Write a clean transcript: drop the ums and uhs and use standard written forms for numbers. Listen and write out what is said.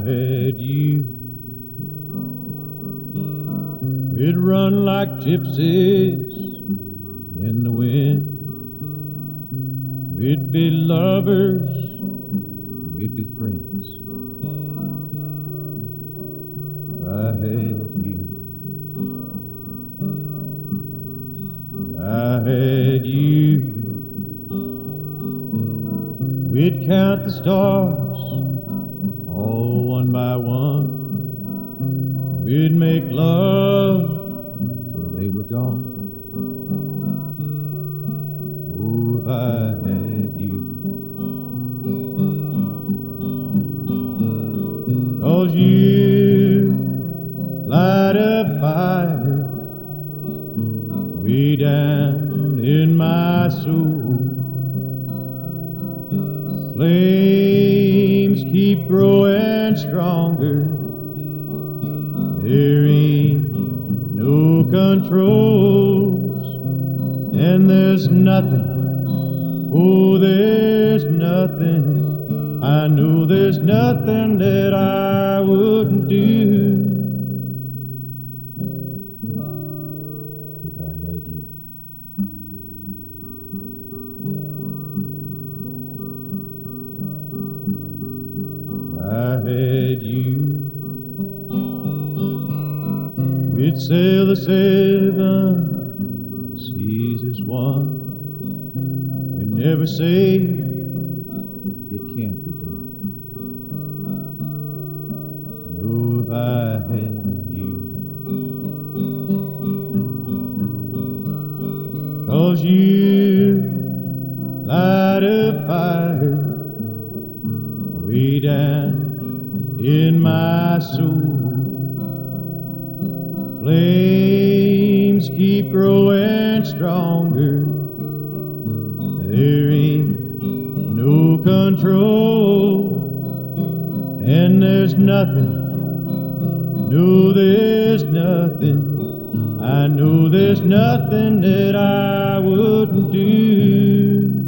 had you, we'd run like gypsies in the wind. We'd be lovers, we'd be friends. If I had you, I had you. We'd count the stars, all one by one. We'd make love till they were gone. Oh, if I had you. 'Cause you light a fire way down in my soul. Flames keep growing stronger. There ain't no controls, and there's nothing, oh, there's nothing. I know there's nothing that I wouldn't do if I had you. I had you. We'd sail the 7 seas as one. We'd never say it can't be done. No, if I had you. 'Cause you light a fire way down in my soul. Flames keep growing stronger. There ain't no control, and there's nothing, no, there's nothing. I know there's nothing that I wouldn't do